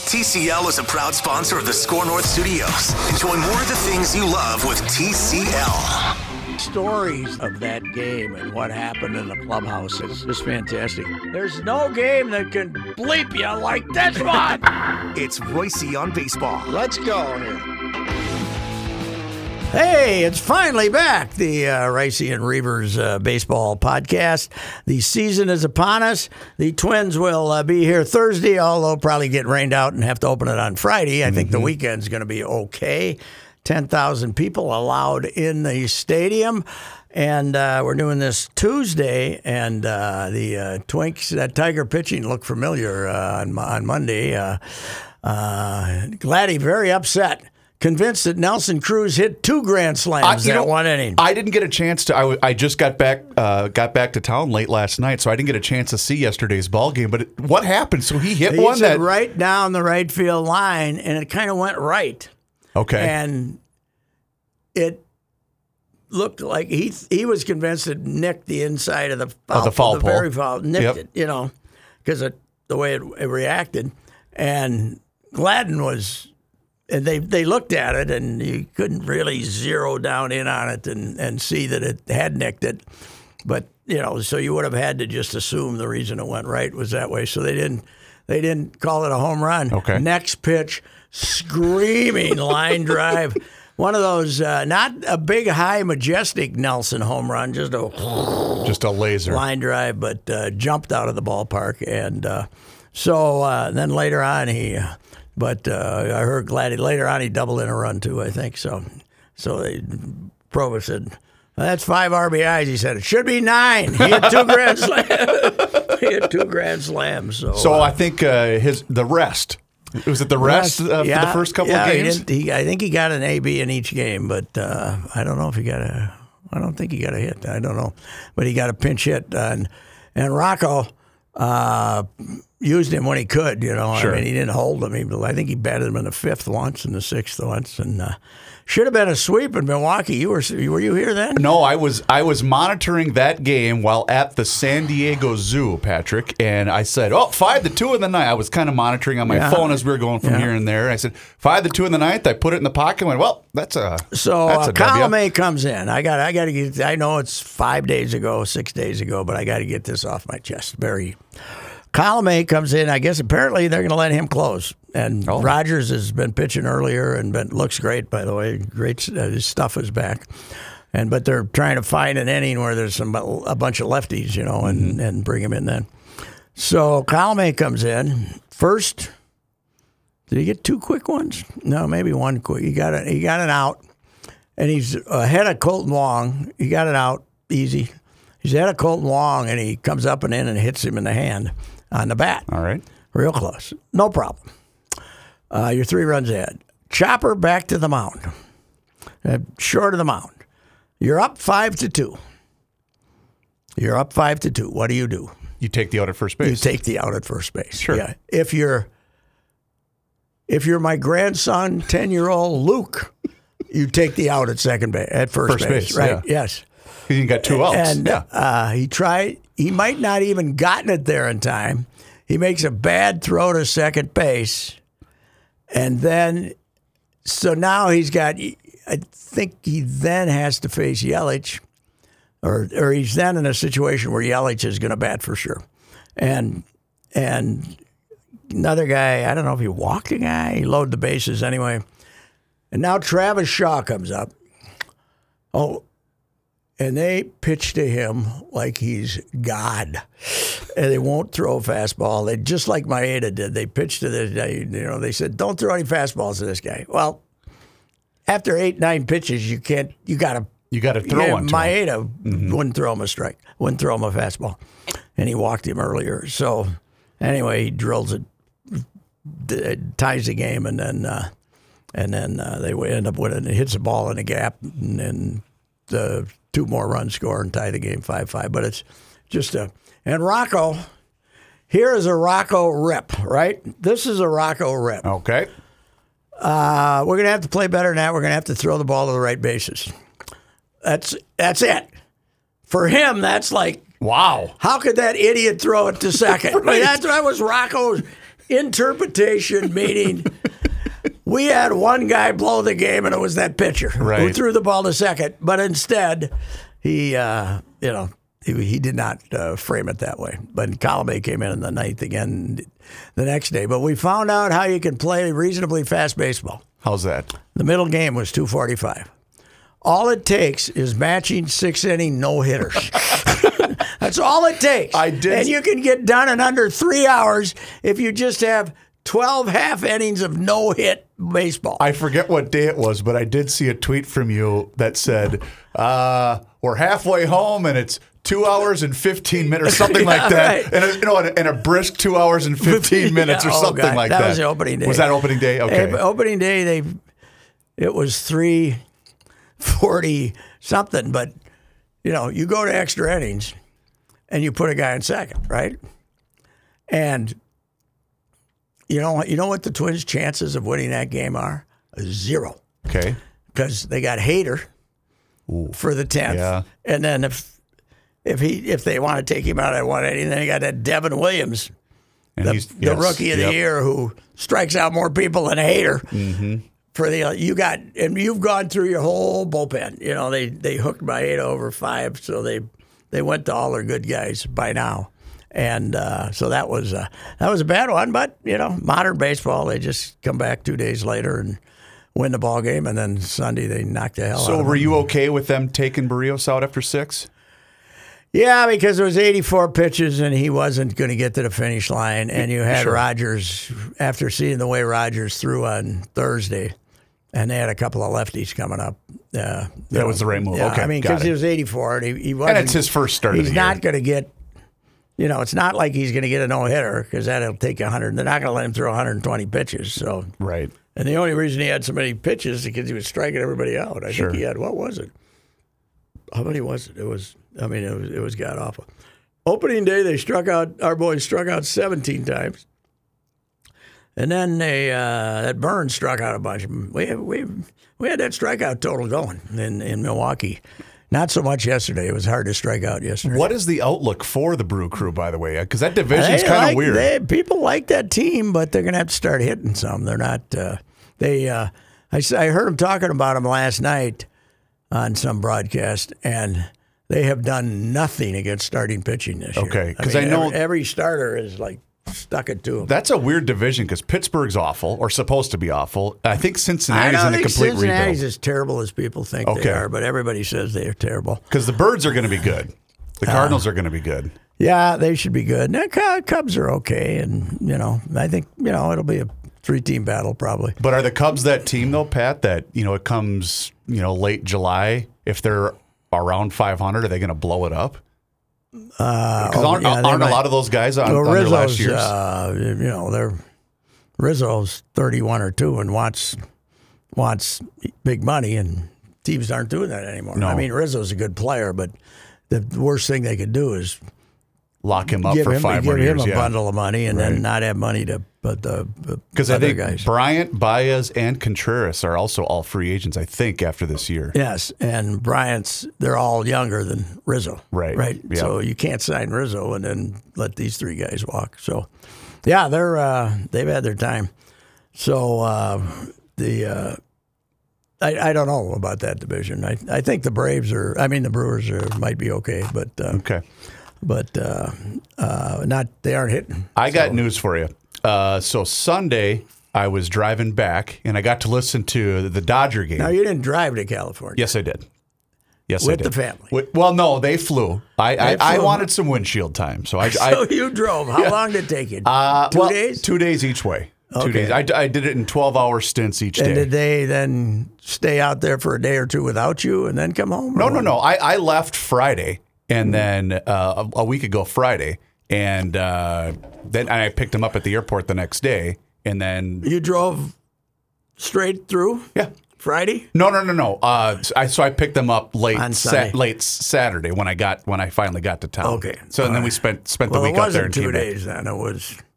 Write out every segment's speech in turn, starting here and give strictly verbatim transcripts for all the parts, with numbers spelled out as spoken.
T C L is a proud sponsor of the Score North Studios. Enjoy more of the things you love with T C L. Stories of that game and what happened in the clubhouse is just fantastic. There's no game that can bleep you like this one. It's Royce on Baseball. Let's go here. Hey, it's finally back, the uh, Royce and Reavers uh, Baseball Podcast. The season is upon us. The Twins will uh, be here Thursday, although probably get rained out and have to open it on Friday. I mm-hmm. think the weekend's going to be okay. ten thousand people allowed in the stadium. And uh, we're doing this Tuesday, and uh, the uh, Twinks, that Tiger pitching looked familiar uh, on, on Monday. Uh, uh, Gladdy very upset. Convinced that Nelson Cruz hit two grand slams uh, that know, one inning. I didn't get a chance to. I, w- I just got back uh, got back to town late last night, so I didn't get a chance to see yesterday's ball game. But it, what happened? So he hit he one that right down the right field line, and it kind of went right. Okay, and it looked like he he was convinced it nicked the inside of the foul, of the foul the pole. Very foul, nicked yep. it, you know, because the way it, it reacted, and Gladden was. And they, they looked at it, and you couldn't really zero down in on it and, and see that it had nicked it. But, you know, so you would have had to just assume the reason it went right was that way. So they didn't they didn't call it a home run. Okay. Next pitch, screaming line drive. One of those, uh, not a big, high, majestic Nelson home run, just a just a laser line drive, but uh, jumped out of the ballpark. And uh, so uh, then later on, he... Uh, But uh, I heard Gladdy later on he doubled in a run too, I think. So so they, Provo said, well, that's five R B Is. He said, it should be nine. He had two grand slams. He had two grand slams. So, so uh, I think uh, his the rest. Was it the rest, rest uh, yeah, for the first couple yeah, of games? He didn't, he, I think he got an A B in each game, but uh, I don't know if he got a I don't think he got a hit. I don't know. But he got a pinch hit. Uh, and, and Rocco... Uh, used him when he could, you know. Sure. I mean, he didn't hold him. He, I think he batted him in the fifth once and the sixth once, and uh, should have been a sweep in Milwaukee. You were were you here then? No, I was I was monitoring that game while at the San Diego Zoo, Patrick, and I said, "Oh, five to two in the ninth." I was kind of monitoring on my yeah. phone as we were going from yeah. here and there. I said, five to two in the ninth. I put it in the pocket and went, "Well, that's a so that's uh, a W." Column A comes in. I got I got to get. I know it's five days ago, six days ago, but I got to get this off my chest. Very. Column A comes in. I guess apparently they're going to let him close. And oh. Rogers has been pitching earlier and been, looks great, by the way. Great, uh, his stuff is back. And but they're trying to find an inning where there's some a bunch of lefties, you know, and, mm-hmm. and bring him in then. So Column A comes in first. Did he get two quick ones? No, maybe one quick. He got a, he got an out, and he's ahead of Colton Wong. He got it out easy. He's ahead of Colton Wong, and he comes up and in and hits him in the hand. On the bat. All right. Real close. No problem. Uh, you're three runs ahead. Chopper back to the mound. Uh, short of the mound. You're up five to two. You're up five to two. What do you do? You take the out at first base. You take the out at first base. Sure. Yeah. If you're if you're my grandson, ten-year-old Luke, you take the out at second base, at first, first base. base. Right? Yeah. Yes. You got two outs. And yeah. uh, he tried. He might not even gotten it there in time. He makes a bad throw to second base, and then so now he's got. I think he then has to face Yelich, or or he's then in a situation where Yelich is going to bat for sure, and and another guy. I don't know if he walked a guy. He loaded the bases anyway, and now Travis Shaw comes up. Oh. And they pitch to him like he's God, and they won't throw a fastball. They just like Maeda did. They pitched to this guy. You know, they said, "Don't throw any fastballs to this guy." Well, after eight, nine pitches, you can't. You got to. You got to throw yeah, one. To Maeda mm-hmm. wouldn't throw him a strike. Wouldn't throw him a fastball, and he walked him earlier. So anyway, he drills it, d- ties the game, and then uh, and then uh, they end up winning. It hits the ball in the gap, and then the. Two more runs score and tie the game five five. But it's just a... And Rocco, here is a Rocco rip, right? This is a Rocco rip. Okay. Uh, we're going to have to play better than that. We're going to have to throw the ball to the right bases. That's that's it. For him, that's like... Wow. How could that idiot throw it to second? Right. I mean, that's, that was Rocco's... interpretation, meaning we had one guy blow the game, and it was that pitcher who Right. threw the ball to second. But instead, he, uh, you know, he, he did not uh, frame it that way. But Colomé came in in the ninth again the next day. But we found out how you can play reasonably fast baseball. How's that? The middle game was two forty-five. All it takes is matching six-inning no-hitters. That's all it takes. I did- And you can get done in under three hours if you just have twelve half innings of no-hit baseball. I forget what day it was, but I did see a tweet from you that said, uh, we're halfway home and it's two hours and fifteen minutes, or something Yeah, like that. right. And, a, you know, and a, and a brisk two hours and fifteen minutes or Yeah, oh, something God, like that. that. was the opening day. Was that opening day? Okay. Eh, opening day, they it was three forty something, but you know, you go to extra innings and you put a guy in second, right? And you know what? You know what the Twins' chances of winning that game are? Zero, Okay. because they got Hader for the tenth, Yeah. and then if if he if they want to take him out at one eighty, then they got that Devin Williams, And the, he's- the yes, rookie of the yep. year, who strikes out more people than Hader. Mm-hmm. For the you got and you've gone through your whole bullpen. You know they they hooked Maeda over five, so they they went to all their good guys by now, and uh, so that was uh, that was a bad one. But you know, modern baseball, they just come back two days later and win the ball game, and then Sunday they knock the hell out. So of were them. you okay with them taking Barrios out after six? Yeah, because it was eighty-four pitches and he wasn't going to get to the finish line. And you had Sure. Rogers, after seeing the way Rogers threw on Thursday, and they had a couple of lefties coming up. Uh, That was the right move. Yeah, Okay, I mean, got because it. he was eighty-four and he, he wasn't. And it's his first start of He's the not year. going to get, you know, it's not like he's going to get a no-hitter because that'll take one hundred. They're not going to let him throw one hundred twenty pitches. So, Right. and the only reason he had so many pitches is because he was striking everybody out. I Sure. think he had, what was it? How many was it? It was, I mean, it was, it was god awful. Opening day, they struck out, our boys struck out seventeen times. And then they, uh, that Burns struck out a bunch of them. We, we, we had that strikeout total going in, in Milwaukee. Not so much yesterday. It was hard to strike out yesterday. What is the outlook for the Brew Crew, by the way? Because that division's They kind of like- weird. They, people like that team, but they're going to have to start hitting some. They're not. Uh, they. Uh, I, s- I heard them talking about them last night on some broadcast, and they have done nothing against starting pitching this year. Okay, 'cause mean, I know- every, every starter is like stuck it to them. That's a weird division because Pittsburgh's awful, or supposed to be awful. I think I Cincinnati's don't in a think complete Cincinnati's rebuild. as terrible as people think Okay. they are, but everybody says they are terrible. Because the Birds are going to be good. Uh, The Cardinals are going to be good. Yeah, they should be good. The Cu- Cubs are okay, and you know, I think you know it'll be a three-team battle probably. But are the Cubs that team, though, Pat, that, you know, it comes, you know, late July, if they're around five hundred, are they going to blow it up? Because oh, aren't, yeah, they aren't a might. lot of those guys on, Well, on their last Rizzo's, years? uh, you know, they're Rizzo's thirty-one or two and wants wants big money, and teams aren't doing that anymore. No. I mean, Rizzo's a good player, but the worst thing they could do is Lock him up give for him five give more him years. a yeah. bundle of money and Right. then not have money to put the Because I other think guys. Bryant, Baez, and Contreras are also all free agents, I think, after this year. Yes, and Bryant's, they're all younger than Rizzo. Right, Right. yeah. So you can't sign Rizzo and then let these three guys walk. So, yeah, they're uh, they've had their time. So uh, the uh, I I don't know about that division. I I think the Braves are. I mean, the Brewers are might be okay, but uh, Okay. but uh, uh, not they aren't hitting. I got news for you. Uh, so Sunday, I was driving back, and I got to listen to the Dodger game. Now you didn't drive to California. Yes, I did. Yes, I With did. the family. With- well, no, they flew. I, I, They I flew. wanted some windshield time, so I. So I you drove. How long did it take you? uh, Two well, days. Two days each way. Two Okay. days. I, I did it in twelve-hour stints each And day. did they then stay out there for a day or two without you and then come home? or No, no, what? no. I, I left Friday, and then uh, a, a week ago Friday, and uh, then I picked him up at the airport the next day, and then You drove straight through yeah. Friday? No, no, no, no. Uh, so I so I picked them up late On sa- Sunday. late Saturday when I got when I finally got to town. Okay. So and then All we right. spent spent Well, the it week up there wasn't and two came back. days then. It was,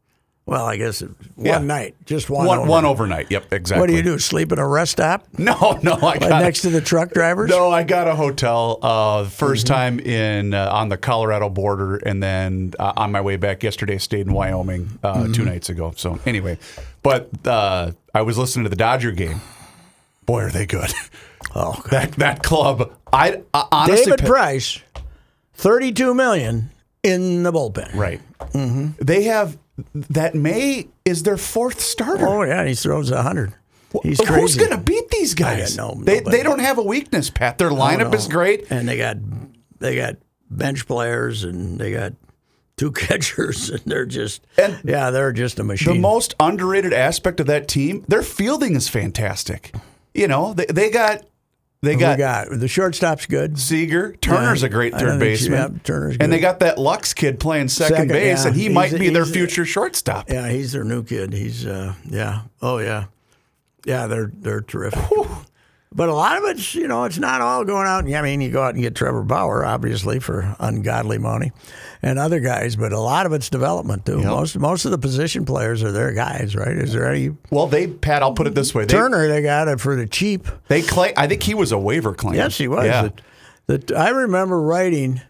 Well, I guess it, one Yeah. night, just one. One, over. one overnight. Yep, exactly. What do you do? Sleep in a rest stop? No, no, I Like got next to the truck drivers? No, I got a hotel. Uh, the 1st Mm-hmm. time in uh, on the Colorado border, and then uh, on my way back yesterday, stayed in Wyoming uh, Mm-hmm. two nights ago. So anyway, but uh, I was listening to the Dodger game. Boy, are they good! Oh, that that club. I, I honestly, David Pat- Price, thirty-two million in the bullpen. right? Mm-hmm. They have that. May is their fourth starter. Oh yeah, he throws a hundred. He's Who's crazy. going to beat these guys? I got no- they nobody. they don't have a weakness, Pat. Their lineup Oh, no. is great. and they got they got bench players, and they got two catchers, and they're just And yeah, they're just a machine. The most underrated aspect of that team, their fielding is fantastic. You know, they, they got they we got, got the shortstop's good. Seager. Turner's Yeah, a great I third don't think- baseman. yeah, Turner's And they good. got that Lux kid playing second, Second, base, yeah. and he He's might a- be their he's a- future shortstop. Yeah, he's their new kid. He's uh, yeah, oh yeah, yeah. They're they're terrific. But a lot of it's, you know, it's not all going out. I mean, you go out and get Trevor Bauer, obviously, for ungodly money, and other guys. But a lot of it's development too. Yep. Most most of the position players are their guys, right? Is there any Well, they Pat, I'll put it this way: they, Turner? They got it for the cheap. they claim. I think he was a waiver claim. Yes, he was. Yeah. The, the, I remember writing.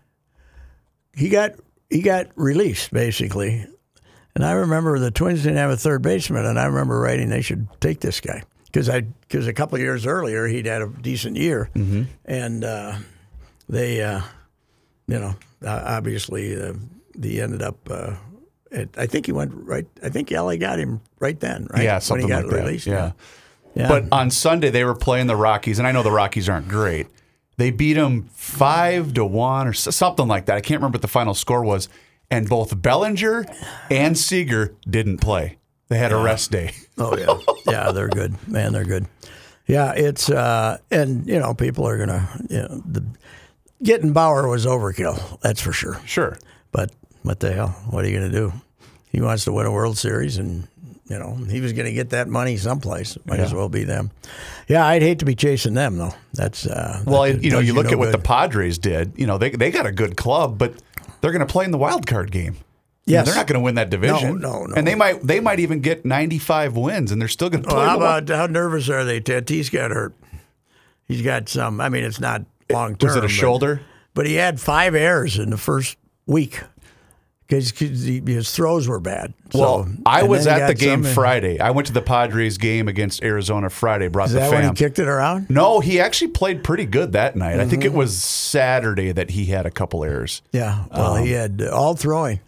He got he got released basically, and I remember the Twins didn't have a third baseman, and I remember writing they should take this guy because I because a couple of years earlier he'd had a decent year, Mm-hmm. and uh, they, uh, you know, uh, obviously uh, he ended up. Uh, at, I think he went right. I think L A got him right then, right? Yeah, something when he got like that. released. Yeah. yeah. But on Sunday they were playing the Rockies, and I know the Rockies aren't great. They beat them five to one or s- something like that. I can't remember what the final score was. And both Bellinger and Seager didn't play. They had a rest day. Oh yeah, yeah, they're good, man. They're good. Yeah, it's uh, and you know people are gonna, you know, the getting Bauer was overkill. That's for sure. Sure. But what the hell? What are you gonna do? He wants to win a World Series, and you know he was gonna get that money someplace. Might as Yeah. well be them. Yeah, I'd hate to be chasing them though. That's uh, Well, that you know, does you look no at what the good. Padres did. You know, they they got a good club, but they're going to play in the wild card game. You know, Yes. they're not going to win that division. No, no, no. And they might they might even get ninety-five wins, and they're still going to play. Well, how in the wild- about how nervous are they? Tatis got hurt. He's got some. I mean, it's not long term. Was it a but- shoulder? But he had five errors in the first week because his throws were bad. So, Well, I and was then he at the got game some- Friday. I went to the Padres game against Arizona Friday. Brought Is the that when fam. he kicked it around? No, he actually played pretty good that night. I think Mm-hmm. it was Saturday that he had a couple errors. Yeah. Well, he had uh, all throwing.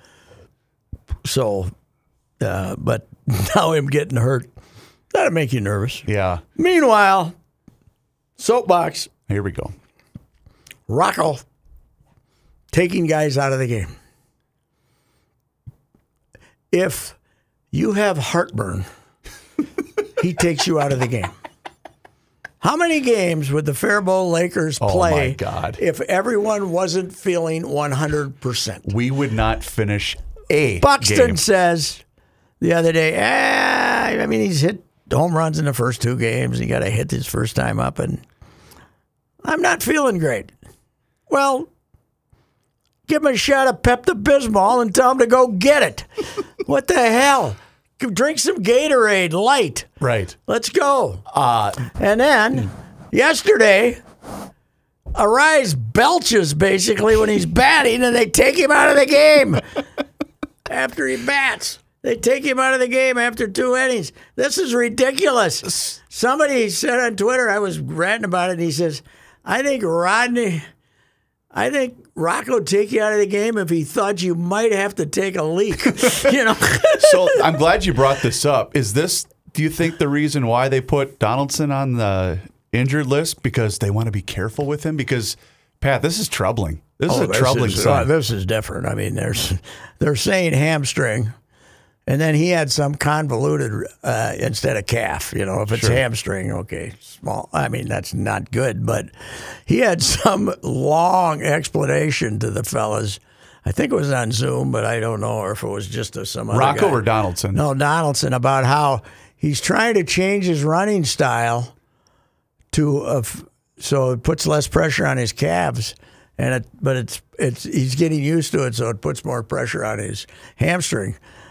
So, uh, but now him getting hurt, that'll make you nervous. Yeah. Meanwhile, soapbox, Here we go. Rocco taking guys out of the game. If you have heartburn, he takes you out of the game. How many games would the Faribault Lakers Oh, play my God. if everyone wasn't feeling one hundred percent? We would not finish a Buxton game. says the other day, eh, I mean, he's hit home runs in the first two games. He got a hit his first time up, and I'm not feeling great. Well, give him a shot of Pepto-Bismol and tell him to go get it. What the hell? Drink some Gatorade Light. Right. Let's go. Uh, And then yesterday, Arise belches basically when he's batting, and they take him out of the game after he bats. They take him out of the game after two innings. This is ridiculous. Somebody said on Twitter, I was ranting about it, and he says, I think Rodney, I think Rocco would take you out of the game if he thought you might have to take a leak. You know? so I'm glad you brought this up. Is this, do you think, the reason why they put Donaldson on the injured list? Because they want to be careful with him? Because, Pat, this is troubling. This Oh, is a troubling is, sign. uh, this is different. I mean, there's they're saying hamstring, and then he had some convoluted uh, instead of calf. You know, if it's hamstring, okay, small. I mean, that's not good. But he had some long explanation to the fellas. I think it was on Zoom, but I don't know, or if it was just a, some other Rocco guy. or Donaldson? No, Donaldson, about how he's trying to change his running style to uh, f- so it puts less pressure on his calves, and it but it's it's he's getting used to it, so it puts more pressure on his hamstring.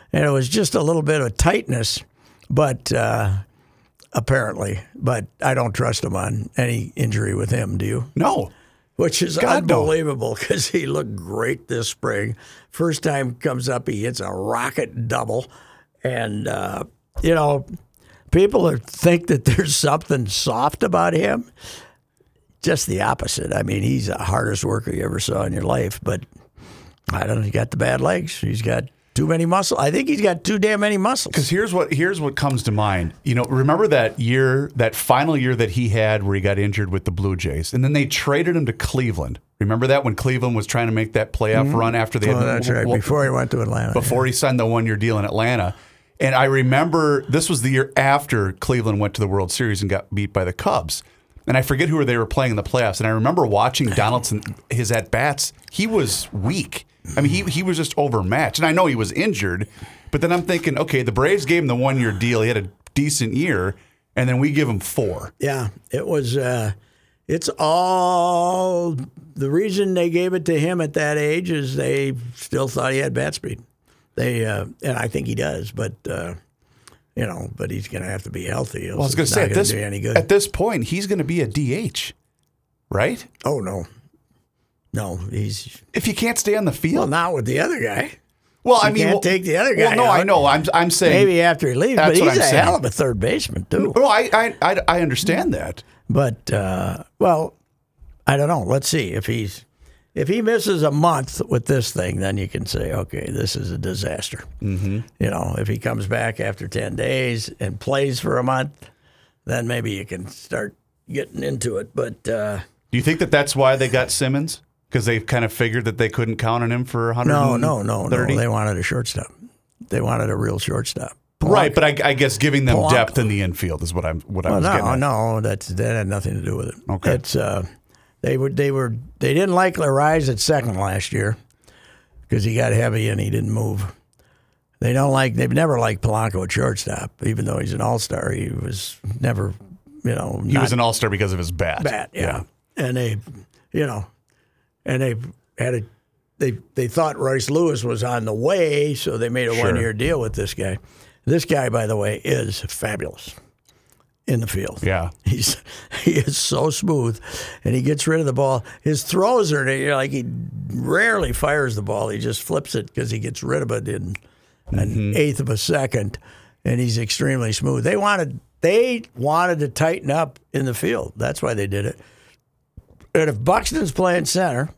and it was just a little bit of tightness, but uh, apparently. But I don't trust him on any injury with him. Do you? No. Which is God, unbelievable because he looked great this spring. First time comes up, he hits a rocket double. And, uh, you know, people are, think that there's something soft about him. Just the opposite. I mean, he's the hardest worker you ever saw in your life. But I don't know, he got the bad legs. He's got too many muscles. I think he's got too damn many muscles. Because here's what here's what comes to mind. You know, remember that year, that final year that he had where he got injured with the Blue Jays, and then they traded him to Cleveland. Remember that when Cleveland was trying to make that playoff mm-hmm. run after they had oh, that's right. Well, before he went to Atlanta. Before yeah. he signed the one year deal in Atlanta. And I remember this was the year after Cleveland went to the World Series and got beat by the Cubs. And I forget who they were playing in the playoffs. And I remember watching Donaldson, his at bats. He was weak. I mean, he he was just overmatched. And I know he was injured, but then I'm thinking, okay, the Braves gave him the one-year deal. He had a decent year, and then we give him four. Yeah, it was, uh, it's all, the reason they gave it to him at that age is they still thought he had bat speed. They, uh, and I think he does, but, uh, you know, but he's going to have to be healthy. Well, I was going to say, at this, at this point, he's going to be a D H, right? Oh, no. No, he's if he can't stay on the field. Well, not with the other guy. Well, you I mean, can't well, take the other guy. Well, no, out. I know. I'm I'm saying maybe after he leaves, but he's a saying. hell of a third baseman too. No, I I I, I understand that. But uh, well, I don't know. Let's see if he's if he misses a month with this thing, then you can say, okay, this is a disaster. Mm-hmm. You know, if he comes back after ten days and plays for a month, then maybe you can start getting into it. But uh, do you think that that's why they got Simmons? Because they kind of figured that they couldn't count on him for one hundred thirty? No, no, no, no. They wanted a shortstop. They wanted a real shortstop. Polanco. Right, but I, I guess giving them Polanco. depth in the infield is what I'm what I well, was no, getting at. No, that's that had nothing to do with it. Okay, it's uh, they were they were they didn't like Larrise at second last year because he got heavy and he didn't move. They don't like they've never liked Polanco at shortstop, even though he's an all-star. He was never, you know, he was an all-star because of his bat. Bat, yeah, yeah. and they, you know, and they. Had a, they they thought Royce Lewis was on the way, so they made a sure. one-year deal with this guy. This guy, by the way, is fabulous in the field. Yeah, he's he is so smooth, and he gets rid of the ball. His throws are you know, like he rarely fires the ball. He just flips it because he gets rid of it in an mm-hmm. eighth of a second, and he's extremely smooth. They wanted they wanted to tighten up in the field. That's why they did it. And if Buxton's playing center.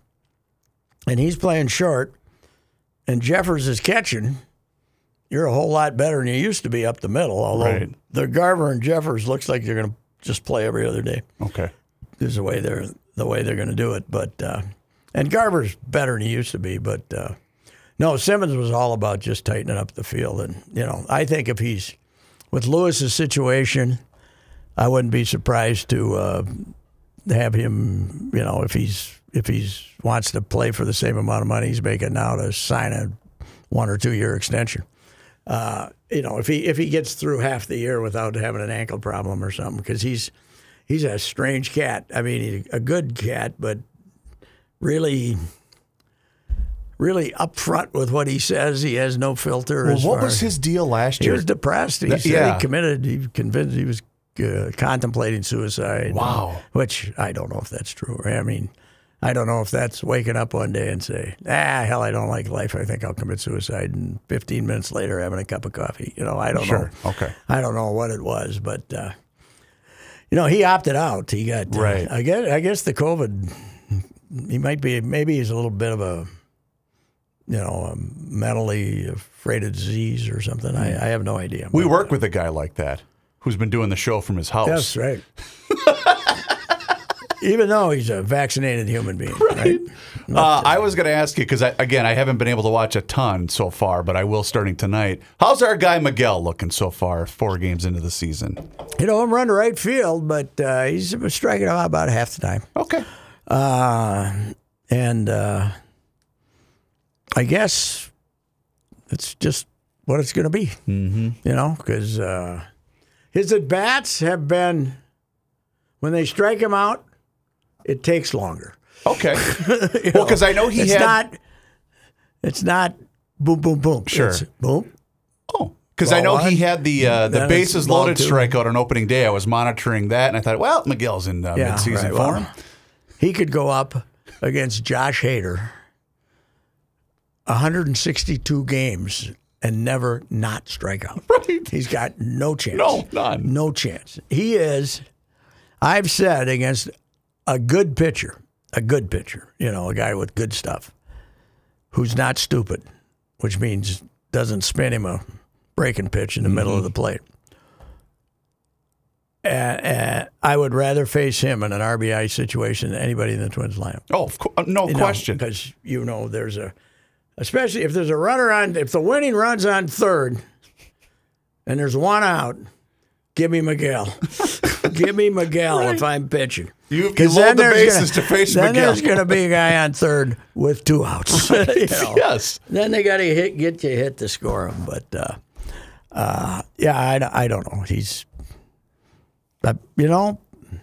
And he's playing short, and Jeffers is catching, you're a whole lot better than you used to be up the middle, although right. the Garver and Jeffers looks like they're going to just play every other day. Okay. This is the way they're the way they're going to do it. But uh, and Garver's better than he used to be, but uh, no, Simmons was all about just tightening up the field. And, you know, I think if he's, with Lewis's situation, I wouldn't be surprised to uh, have him, you know, if he's, if he's wants to play for the same amount of money he's making now to sign a one or two year extension. Uh, you know, if he if he gets through half the year without having an ankle problem or something, because he's he's a strange cat. I mean, he's a good cat, but really, really upfront with what he says. He has no filter. Well, as what far was his deal last he year? He was depressed. He that, said yeah. he committed. He convinced he was uh, contemplating suicide. Wow. Which I don't know if that's true. I mean. I don't know if that's waking up one day and say, ah, hell, I don't like life. I think I'll commit suicide. And fifteen minutes later, having a cup of coffee. You know, I don't sure. know. Okay. I don't know what it was, but uh, you know, he opted out. He got right. Uh, I guess. I guess the COVID. He might be. Maybe he's a little bit of a, you know, a mentally afraid of disease or something. I, I have no idea. We but, work uh, with a guy like that who's been doing the show from his house. That's right. Even though he's a vaccinated human being, right? right? Uh, I was going to ask you, because, again, I haven't been able to watch a ton so far, but I will starting tonight. How's our guy Miguel looking so far, four games into the season? You know, I'm running to right field, but uh, he's striking out about half the time. Okay. Uh, and uh, I guess it's just what it's going to be, mm-hmm. you know, because uh, his at-bats have been, when they strike him out, it takes longer. Okay. Well, because I know he it's had... Not, it's not boom, boom, boom. Sure. It's boom, Oh, because I know one, he had the uh, the then bases it's ball loaded two. strikeout on opening day. I was monitoring that, and I thought, well, Miguel's in uh, Yeah, midseason right. form. Well, he could go up against Josh Hader one hundred sixty-two games and never not strike out. Right. He's got no chance. No, none. No chance. He is, I've said, against a good pitcher, a good pitcher, you know, a guy with good stuff, who's not stupid, which means doesn't spin him a breaking pitch in the mm-hmm. middle of the plate. Uh, uh, I would rather face him in an R B I situation than anybody in the Twins lineup. Oh, of co- no you question. Because, you know, there's a, especially if there's a runner on, if the winning run's on third and there's one out, give me Miguel. Give me Miguel right. if I'm pitching. You, you load the bases gonna, to face then Miguel. Then there's going to be a guy on third with two outs. you know. Yes. Then they got to hit, get to hit to score him. But, uh, uh, yeah, I, I don't know. He's, uh, you know,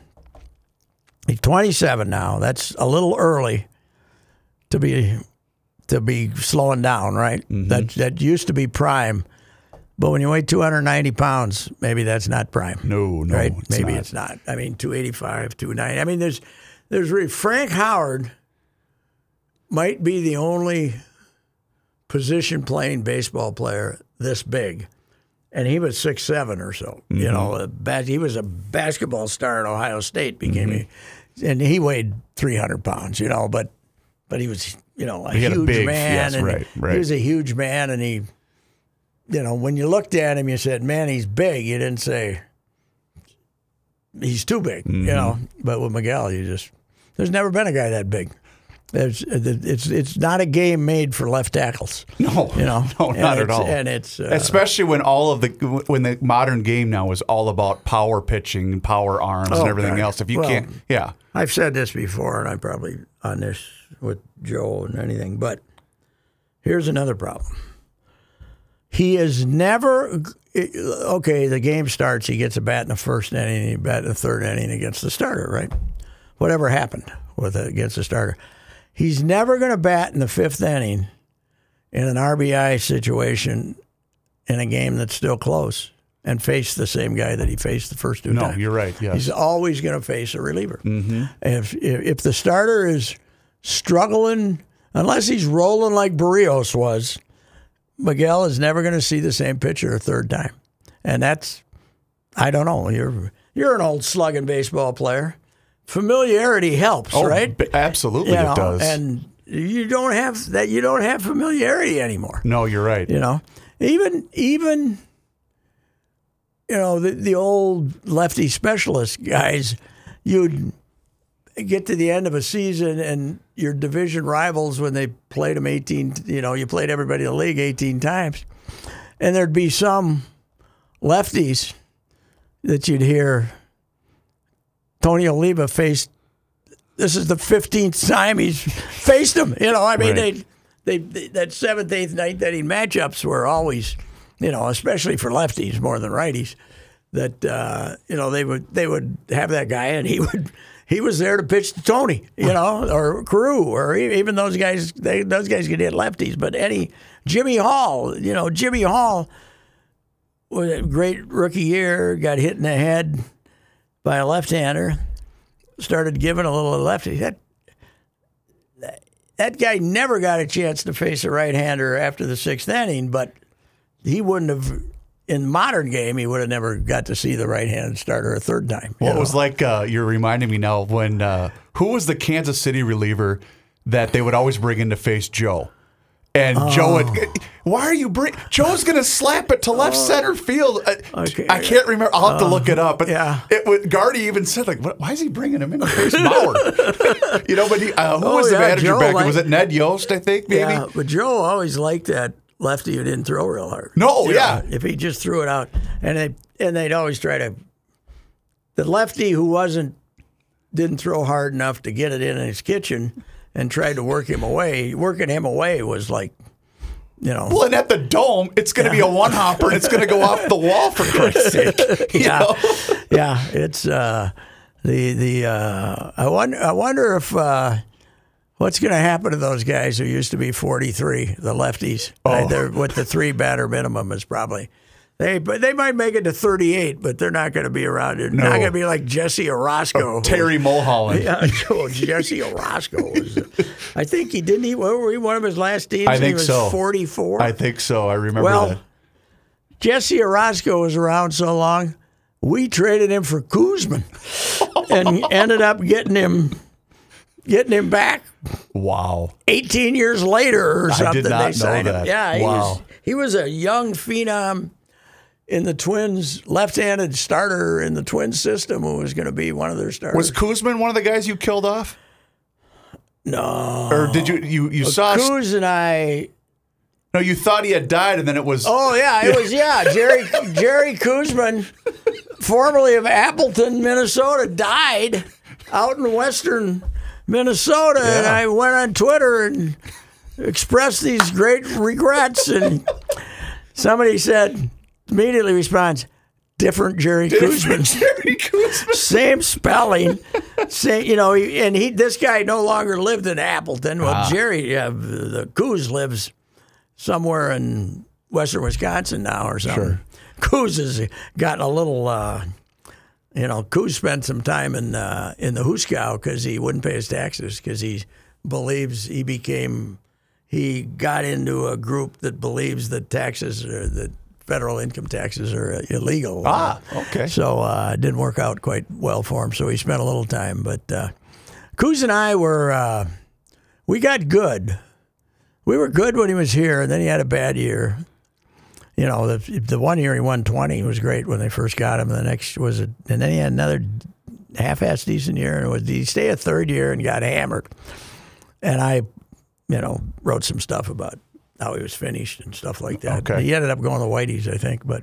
he's twenty-seven now. That's a little early to be to be slowing down, right? Mm-hmm. That that used to be prime. But when you weigh two hundred ninety pounds, maybe that's not prime. No, no, right? it's maybe not. it's not. I mean, two eighty-five, two ninety. I mean, there's, there's really, Frank Howard might be the only position playing baseball player this big, and he was six seven or so. Mm-hmm. You know, a bas- he was a basketball star at Ohio State. Became, mm-hmm. a, and he weighed three hundred pounds. You know, but but he was, you know, a he huge had a big, man. yes, and right, right. He was a huge man, and he. You know, when you looked at him, you said, man, he's big. You didn't say he's too big, mm-hmm. you know. But with Miguel, you just, there's never been a guy that big. There's, it's it's not a game made for left tackles. No, you know, no, not at all. And it's uh, especially when all of the when the modern game now is all about power pitching and power arms oh, and everything God. else. If you well, can't, yeah, I've said this before, and I'm probably on this with Joe and anything. But here's another problem. He is never okay. The game starts. He gets a bat in the first inning. He bat in the third inning against the starter. Right, whatever happened with it against the starter. He's never going to bat in the fifth inning in an R B I situation in a game that's still close and face the same guy that he faced the first two no, times. No, you're right. Yes, he's always going to face a reliever. Mm-hmm. If, if if the starter is struggling, unless he's rolling like Barrios was. Miguel is never going to see the same pitcher a third time. And that's, I don't know, you're you're an old slugging baseball player. Familiarity helps, oh, right? B- absolutely, you know, it does. And you don't have that. You don't have familiarity anymore. No, you're right. You know, even even you know the the old lefty specialist guys, you'd get to the end of a season and your division rivals, when they played them eighteen, you know, you played everybody in the league eighteen times, and there'd be some lefties that you'd hear. Tony Oliva faced. This is the fifteenth time he's faced him. You know, I mean, right. they, they, they that seventh, eighth, ninth inning matchups were always, you know, especially for lefties more than righties. That uh, you know they would they would have that guy and he would. He was there to pitch to Tony, you know, or Carew, or even those guys. They, those guys could hit lefties. But any Jimmy Hall, you know, Jimmy Hall was a great rookie year. Got hit in the head by a left-hander. Started giving a little lefty. That that guy never got a chance to face a right-hander after the sixth inning. But he wouldn't have. In modern game, he would have never got to see the right-handed starter a third time. Well, know? it was like uh, you're reminding me now of when uh, who was the Kansas City reliever that they would always bring in to face Joe, and oh. Joe would. Why are you bring? Joe's going to slap it to left oh. center field. I, okay. I can't remember. I'll have uh, to look it up. But yeah. it would, Gardy even said like, "Why is he bringing him in to face Mauer?" you know, but he, uh, who oh, was the yeah, manager Joe back then? liked, Was it Ned Yost? I think maybe. Yeah, but Joe always liked that. Lefty who didn't throw real hard. No, you yeah. know, if he just threw it out, and they and they'd always try to. The lefty who wasn't didn't throw hard enough to get it in his kitchen, and tried to work him away. Working him away was like, you know. Well, and at the Dome, it's going to yeah. be a one hopper, and it's going to go off the wall for Christ's sake. yeah, know? yeah. It's uh, the the uh, I wonder I wonder if. Uh, What's going to happen to those guys who used to be forty-three, the lefties? Oh. Uh, they're, with the three batter minimum is probably they, but they might make it to thirty-eight, but they're not going to be around. They're No. not going to be like Jesse Orozco, Oh, Terry Mulholland. Yeah, Joe, Jesse Orozco was. I think he didn't. He what were he one of his last teams? I think he was so. forty-four. I think so. I remember well, that. Jesse Orozco was around so long, we traded him for Koosman, and ended up getting him, getting him back. Wow. eighteen years later or something. I did not they know signed that. him. Yeah, he Wow. was he was a young phenom in the Twins, left-handed starter in the Twins system who was going to be one of their starters. Was Koosman one of the guys you killed off? No. Or did you you, you saw Coos and I. No, you thought he had died and then it was Oh yeah, it was yeah. Jerry Jerry Koosman, formerly of Appleton, Minnesota, died out in western Minnesota, and Yeah. I went on Twitter and expressed these great regrets, and somebody said immediately responds, different Jerry Koosman. Jerry Koosman. Same spelling, same, you know, he- and he this guy no longer lived in Appleton. Well, Ah. Jerry, uh, the Coos lives somewhere in western Wisconsin now or something. Sure. Coos has gotten a little, uh, you know, Coos spent some time in uh, in the Huskow because he wouldn't pay his taxes because he believes he became, he got into a group that believes that taxes are, that federal income taxes are illegal. Ah, okay. So uh, it didn't work out quite well for him. So he spent a little time. But uh, Coos and I were, uh, we got good. We were good when he was here, and then he had a bad year. You know, the the one year he won twenty was great when they first got him. The next was, a, and then he had another half-ass decent year, and it was he stayed a third year and got hammered. And I, you know, wrote some stuff about how he was finished and stuff like that. Okay. He ended up going to Whitey's, I think, but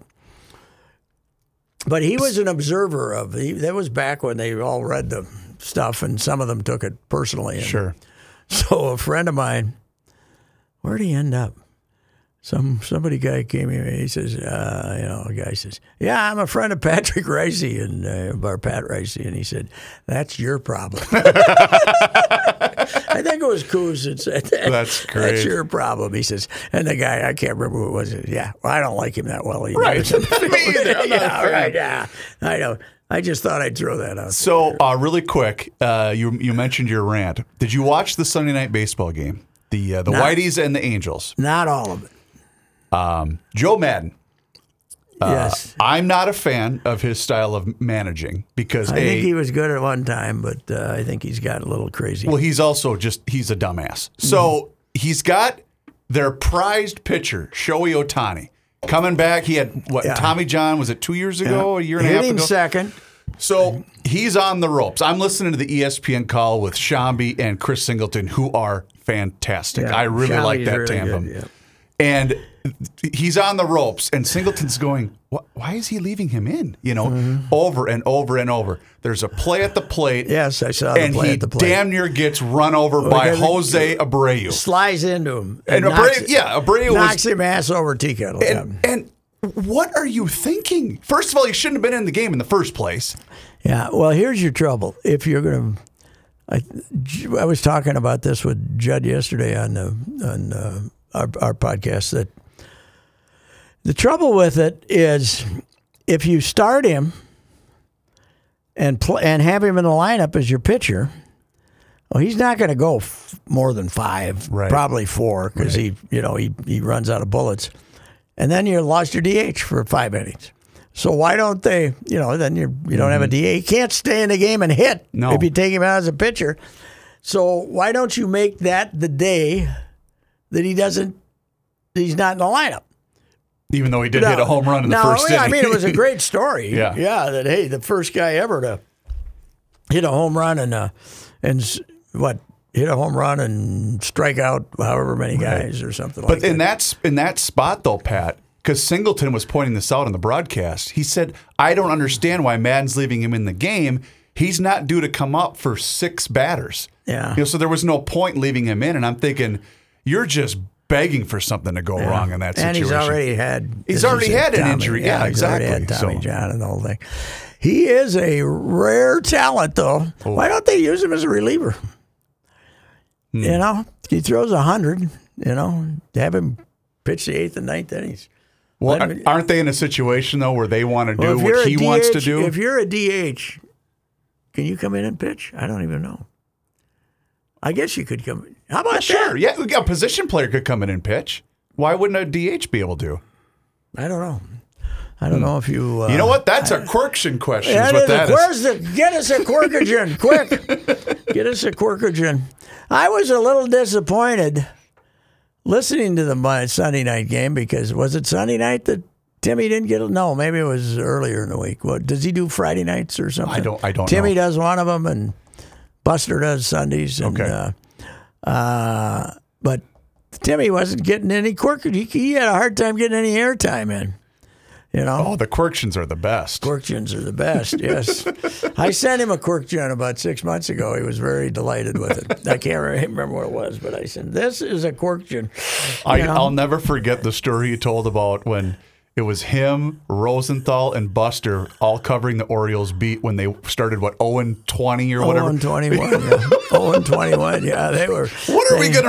but he was an observer of. He, that was back when they all read the stuff, and some of them took it personally. And Sure. So a friend of mine, where'd he end up? Some somebody guy came here. He says, uh, you know, a guy says, "Yeah, I'm a friend of Patrick Ricey and uh, our Pat Ricey," and he said, "That's your problem." I think it was Coos that said that. That's great. That's your problem. He says, and the guy, I can't remember who it was. Yeah, well, I don't like him that well either. Right. Me either. I'm not a yeah, fan. right. Yeah, I know. I just thought I'd throw that out. So, uh, really quick, uh, you you mentioned your rant. Did you watch the Sunday night baseball game? The uh, the No. Whiteys and the Angels. Not all of it. Um, Joe Madden. Uh, Yes. I'm not a fan of his style of managing because I a, think he was good at one time, but uh, I think he's got a little crazy. well, he's also just he's a dumbass. So he's got their prized pitcher, Shohei Ohtani, coming back. He had what Yeah. Tommy John was it two years ago, a year and a Hit half him ago. second. So he's on the ropes. I'm listening to the E S P N call with Shambi and Chris Singleton, who are fantastic. Yeah, I really like Shambi's that really tandem. good, yeah. And he's on the ropes, and Singleton's going, "Wh- why is he leaving him in? You know, Mm-hmm. over and over and over. There's a play at the plate. Yes, I saw the and play he at the plate. damn near gets run over by because Jose Abreu. Slides into him. And knocks- Abreu, yeah, Abreu knocks was. him ass over tea kettle. yeah. And, and what are you thinking? First of all, he shouldn't have been in the game in the first place. Yeah, well, here's your trouble. If you're going to, I, I was talking about this with Judd yesterday on the, on uh, our, our podcast. That the trouble with it is, if you start him and pl- and have him in the lineup as your pitcher, well, he's not going to go f- more than five, Right. probably four, because he, you know, he he runs out of bullets, and then you lost your D H for five innings. So why don't they, you know, then you're, you don't have a D H. He can't stay in the game and hit No. if you take him out as a pitcher. So why don't you make that the day that he doesn't, he's not in the lineup? Even though he did No. hit a home run in the No, first yeah, inning. I mean, it was a great story. Yeah. Yeah, that, hey, the first guy ever to hit a home run and, uh, and s- what, hit a home run and strike out however many guys or something like But that. in that s- in that spot though, Pat, because Singleton was pointing this out on the broadcast, he said, "I don't understand why Madden's leaving him in the game. He's not due to come up for six batters." Yeah. You know, so there was no point leaving him in. And I'm thinking, you're just begging for something to go wrong in that And situation. he's already had. He's as you already said, had an Tommy. injury. Yeah, he's already had exactly. Tommy So- John and the whole thing. He is a rare talent, though. Oh. Why don't they use him as a reliever? You know, he throws a hundred. You know, have him pitch the eighth and ninth innings. Well, Let him- aren't they in a situation though where they want to do Well, if you're what a he D H, wants to do? If you're a D H, can you come in and pitch? I don't even know. I guess you could come. How about Sure, that? yeah, a position player could come in and pitch. Why wouldn't a D H be able to? I don't know. I don't know if you. Uh, You know what? That's a Quirktion question. Yeah, is it what is. that Where's is. the get us a Quirkogen quick? Get us a Quirkogen. I was a little disappointed listening to the Mon- Sunday night game because was it Sunday night that Timmy didn't get? A, no, maybe it was earlier in the week. What does he do Friday nights or something? I don't- I don't Timmy know. does one of them, and Buster does Sundays. And, Okay. Uh, uh, but Timmy wasn't getting any Quirk. He, he had a hard time getting any airtime in. You know. Oh, the Quirktions are the best. Quirkgens are the best, yes. I sent him a Quirkgen about six months ago. He was very delighted with it. I can't remember what it was, but I said, this is a Quirkgen. I, You know? I'll never forget the story you told about when it was him, Rosenthal, and Buster all covering the Orioles beat when they started, what, oh and twenty or whatever? oh and twenty-one, yeah. oh and twenty-one, yeah. They were. What are we they- going to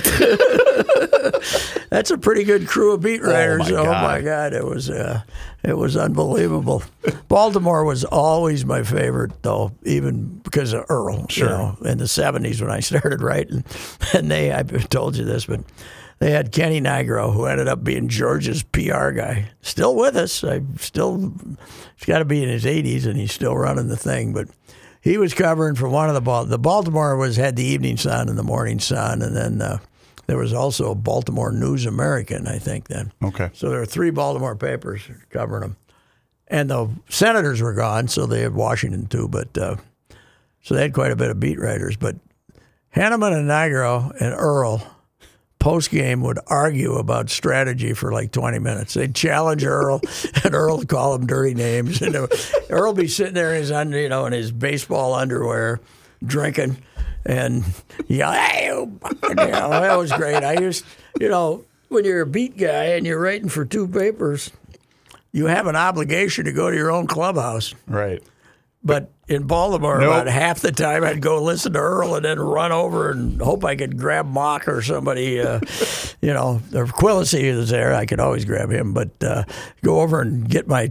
write? That's a pretty good crew of beat writers. my Oh, God. my God, it was uh, it was unbelievable. Baltimore was always my favorite, though, even because of Earl. Sure. You know, in the seventies when I started writing, and they I've told you this, but they had Kenny Nigro, who ended up being George's P R guy, still with us. I still he's got to be in his eighties, and he's still running the thing, but. He was covering for one of the ball. The Baltimore was had the Evening Sun and the Morning Sun, and then uh, there was also a Baltimore News American, I think. Then Okay. so there were three Baltimore papers covering them, and the Senators were gone, so they had Washington too. But uh, so they had quite a bit of beat writers. But Hanneman and Nigro and Earl post game would argue about strategy for like twenty minutes. They'd challenge Earl, and Earl would call them dirty names. And Earl would be sitting there in his under, you know, in his baseball underwear, drinking, and yeah, hey, you know, that was great. I used, you know, when you're a beat guy and you're writing for two papers, you have an obligation to go to your own clubhouse. Right. But in Baltimore, Nope. about half the time I'd go listen to Earl and then run over and hope I could grab Mock or somebody, uh, you know, or Quillisi was there. I could always grab him, but uh, go over and get my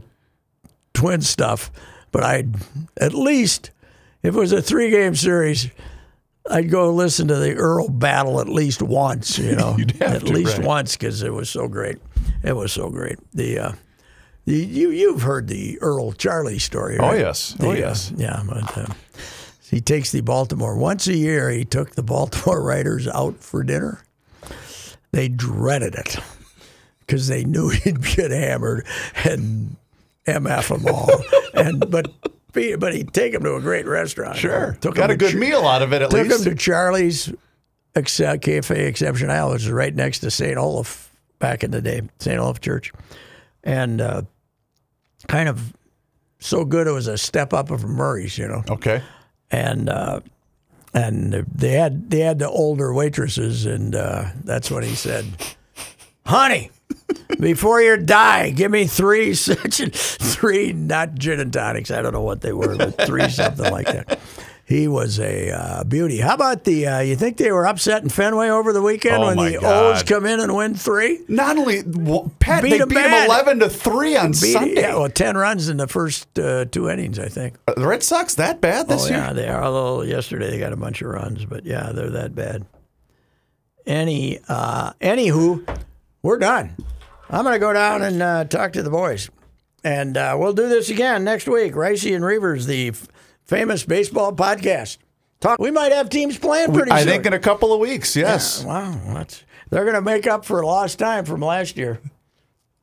twin stuff. But I'd at least, if it was a three-game series, I'd go listen to the Earl battle at least once, you know, You'd have at to, least right. once because it was so great. It was so great. The uh, the, you you've heard the Earl Charlie story, Oh, right? yes. The, Oh, uh, yes. yeah, but uh, he takes the Baltimore once a year. He took the Baltimore writers out for dinner. They dreaded it because they knew he'd get hammered and M F them all. and but but he'd take them to a great restaurant. Sure. Took Got them a to good Ch- meal out of it at Took least. him to Charlie's Ex- Cafe Exceptional, which is right next to Saint Olaf back in the day, Saint Olaf Church. And uh, kind of so good it was a step up from Murray's, you know. Okay. And uh, and they had they had the older waitresses, and uh, that's when he said, "Honey, before you die, give me three such three not gin and tonics. I don't know what they were, but three something like that." He was a uh, beauty. How about the? Uh, you think they were upset in Fenway over the weekend Oh, when my the God. O's come in and win three? Not only well, Pat, Beat they him beat bad. him eleven to three on Beat- Sunday. Yeah, well, ten runs in the first uh, two innings, I think. Are the Red Sox that bad this Oh year? yeah, they are. Although yesterday they got a bunch of runs, but yeah, they're that bad. Any, uh, anywho, we're done. I'm going to go down and uh, talk to the boys, and uh, we'll do this again next week. Ricey and Reavers, the f- famous baseball podcast. Talk. We might have teams playing pretty I soon. think in a couple of weeks. Yes. Wow, that's, they're going to make up for lost time from last year.